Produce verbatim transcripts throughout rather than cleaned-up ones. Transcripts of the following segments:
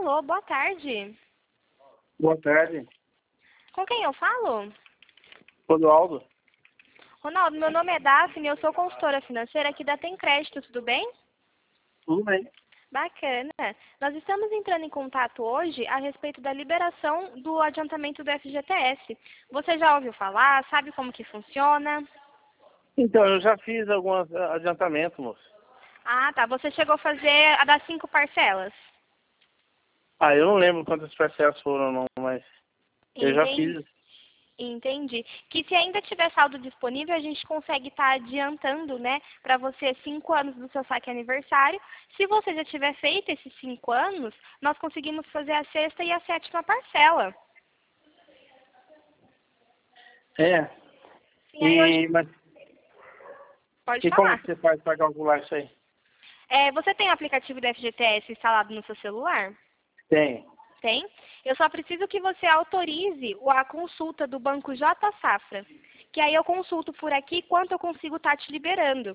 Alô, boa tarde. Boa tarde. Com quem eu falo? Ronaldo. Ronaldo, meu nome é Daphne, eu sou consultora financeira aqui da Tem Crédito, tudo bem? Tudo bem? Bacana. Nós estamos entrando em contato hoje a respeito da liberação do adiantamento do F G T S. Você já ouviu falar? Sabe como que funciona? Então, eu já fiz alguns adiantamentos, moço. Ah, tá. Você chegou a fazer a das cinco parcelas? Ah, eu não lembro quantas parcelas foram, não, mas eu já Entendi. fiz. Entendi. Que se ainda tiver saldo disponível, a gente consegue estar adiantando, né, para você cinco anos do seu saque aniversário. Se você já tiver feito esses cinco anos, nós conseguimos fazer a sexta e a sétima parcela. É. E aí E, hoje, mas, pode e como falar. que você faz para calcular isso aí? É, você tem o aplicativo do F G T S instalado no seu celular? Tem. Tem? Eu só preciso que você autorize a consulta do Banco J Safra. Que aí eu consulto por aqui quanto eu consigo estar te liberando.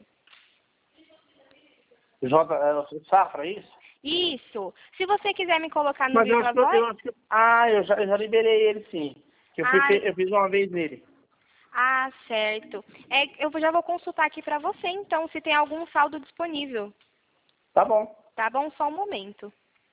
J, é, Safra, é isso? Isso. Se você quiser me colocar no Mas eu acho Viva que eu, Voz... eu acho que. Ah, eu já, eu já liberei ele sim. Que eu, fui, Ah, fe- eu fiz uma vez nele. ah, certo. É, eu já vou consultar aqui para você, então, se tem algum saldo disponível. Tá bom. Tá bom? Só um momento.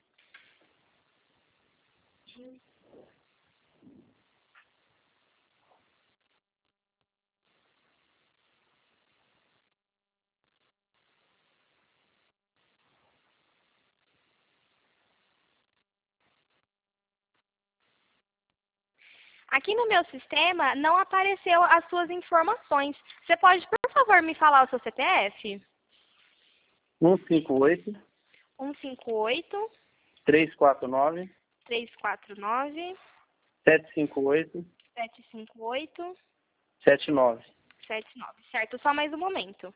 Aqui no meu sistema não apareceu as suas informações. Você pode, por favor, me falar o seu C P F? um cinco oito, um cinco oito, três quatro nove, três quatro nove, sete cinco oito, sete cinco oito, sete nove. sete nove. Certo? Só mais um momento.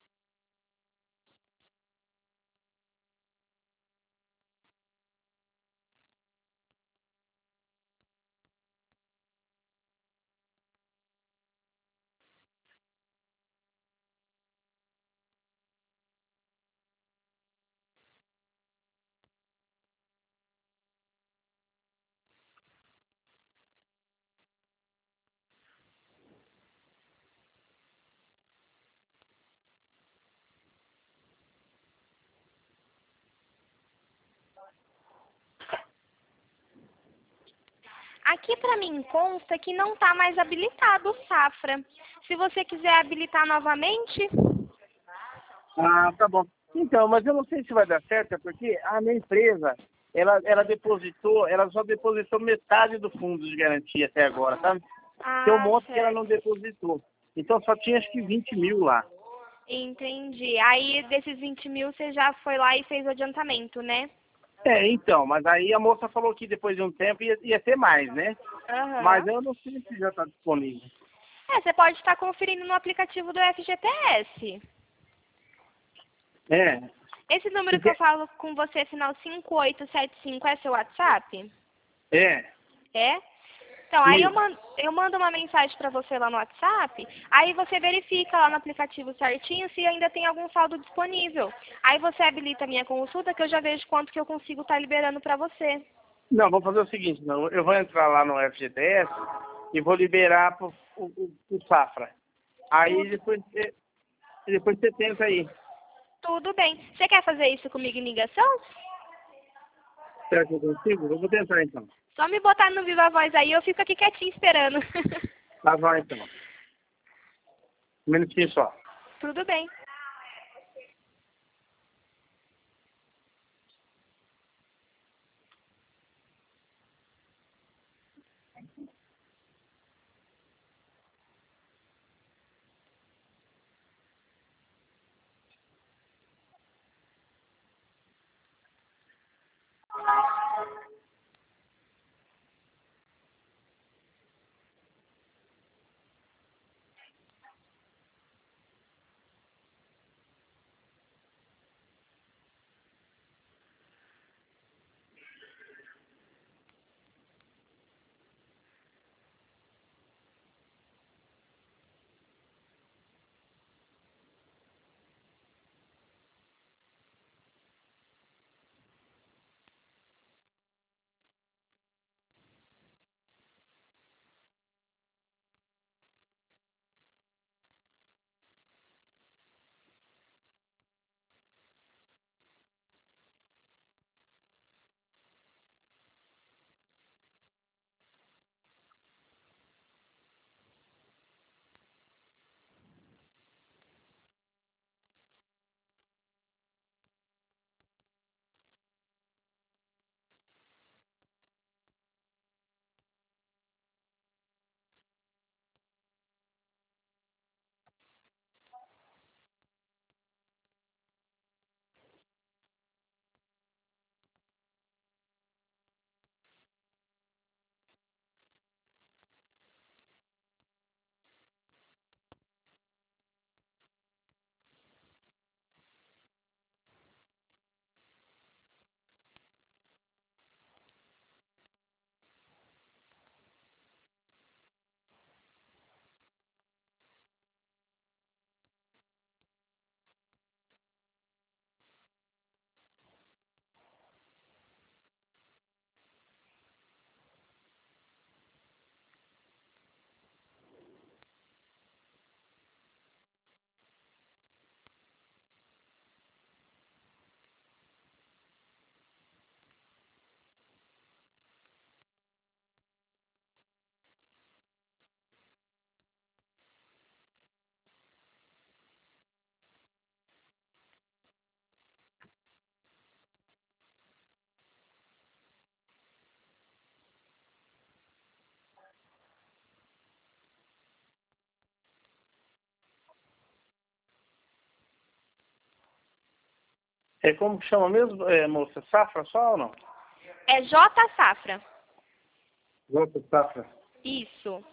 Aqui para mim consta que não está mais habilitado o Safra. Se você quiser habilitar novamente, Ah, tá bom. Então, mas eu não sei se vai dar certo, é porque a minha empresa, ela, ela depositou, ela só depositou metade do fundo de garantia até agora, sabe? Tem um ah, monte que ela não certo. depositou. Então só tinha acho que vinte mil lá. Entendi. Aí desses vinte mil você já foi lá e fez o adiantamento, né? É, então, mas aí a moça falou que depois de um tempo ia, ia ter mais, né? Mas Aham. eu não sei se já está disponível. É, você pode estar conferindo no aplicativo do F G T S. É. Esse número que eu Porque, falo com você, final cinco oito sete cinco, é seu WhatsApp? é, É? Então, aí eu isso. mando, eu mando uma mensagem para você lá no WhatsApp, aí você verifica lá no aplicativo certinho se ainda tem algum saldo disponível. Aí você habilita a minha consulta que eu já vejo quanto que eu consigo estar liberando para você. Não, vamos fazer o seguinte, não, eu vou entrar lá no F G T S e vou liberar pro, o, o, o Safra. Aí Tudo, depois, você- depois você tenta aí. tudo bem. Você quer fazer isso comigo em ligação? Será que eu consigo? Eu vou tentar então. Só me botar no Viva Voz aí, eu fico aqui quietinho esperando. Tá, vai então. Um minutinho só. Tudo bem. É como que chama mesmo, é, moça? Safra só ou não? É J Safra. J Safra. Isso.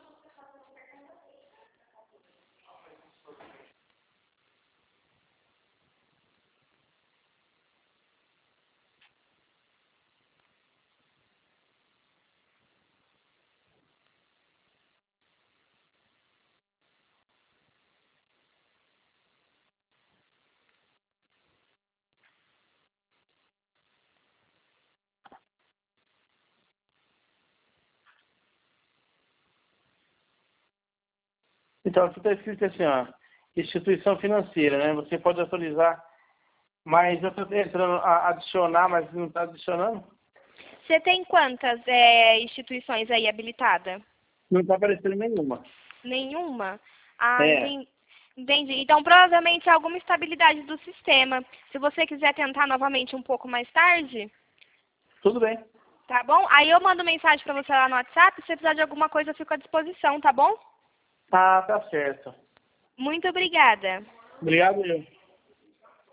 Então, aqui está escrito assim, ó, instituição financeira, né? Você pode autorizar, mas eu estou tentando a- adicionar, mas não está adicionando. Você tem quantas é, instituições aí habilitadas? Não está aparecendo nenhuma. Nenhuma? Ah, É, entendi. Entendi. Então, provavelmente, é alguma instabilidade do sistema. Se você quiser tentar novamente um pouco mais tarde, tudo bem. tá bom? Aí eu mando mensagem para você lá no WhatsApp. Se você precisar de alguma coisa, eu fico à disposição, tá bom? Ah, tá certo. Muito obrigada. Obrigado, eu.